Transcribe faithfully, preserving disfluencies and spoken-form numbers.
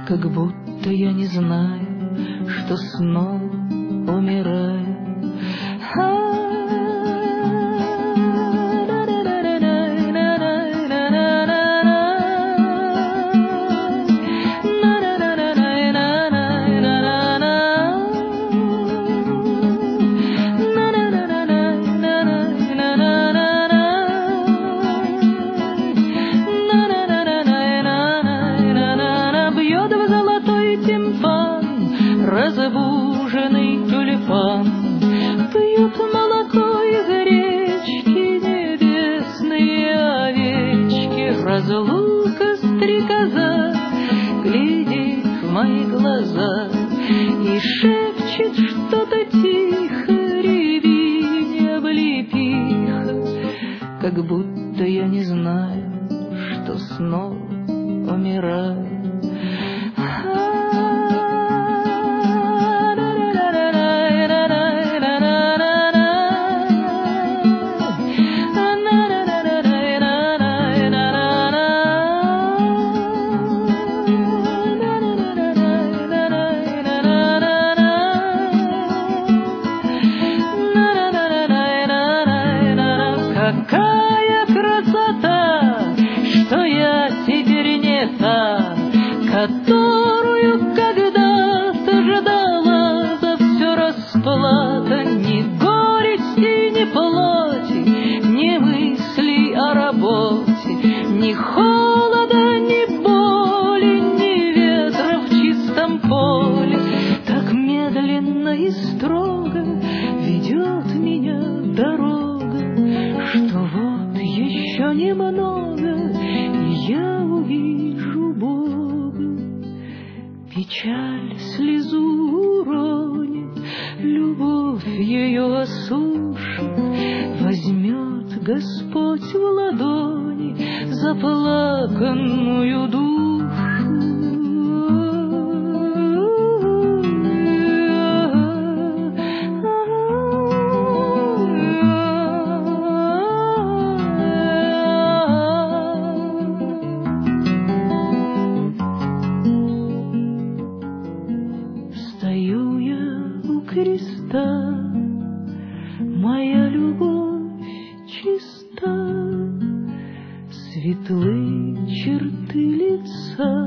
как будто я не знаю, что снова умираю. Разбуженный тюльпан пьют молоко из речки небесные овечки. Разлука стрекоза глядит в мои глаза и шепчет что-то тихо, реви, не облепиха, как будто я не знаю, что снова умираю. Какая красота, что я теперь не та, которую когда-то ждала. За все расплата, ни горести, ни плоти, ни мыслей о работе, ни холода, ни боли, ни ветра в чистом поле. Так медленно и строго ведет меня дорога, что вот еще немного, и я увижу Бога. Печаль слезу уронит, любовь ее осушит, возьмет Господь в ладони заплаканную душу. Стою я у креста, моя любовь чиста, светлы черты лица